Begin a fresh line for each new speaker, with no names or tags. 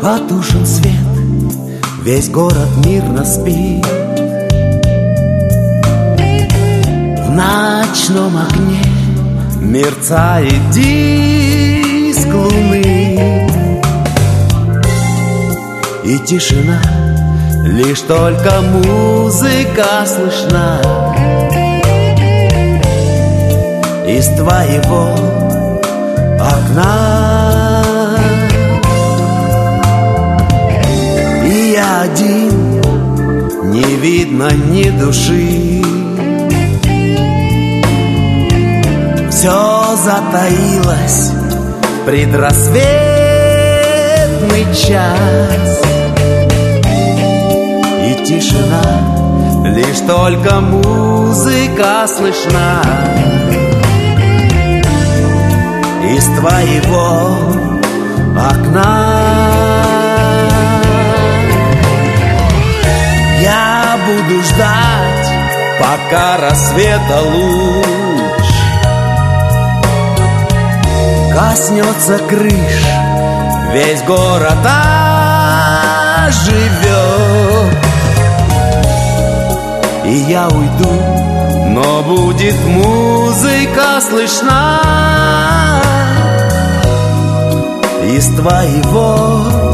Потушен свет, весь город мирно спит. В ночном окне мерцает диск луны. И тишина, лишь только музыка слышна. Из твоего окна. И я один, не видно ни души. Все затаилось в предрассветный час. И тишина, лишь только музыка слышна. Из твоего окна. Я буду ждать, пока рассвета луч коснется крыш, весь город оживет. И я уйду, но будет музыка слышна. Из твоего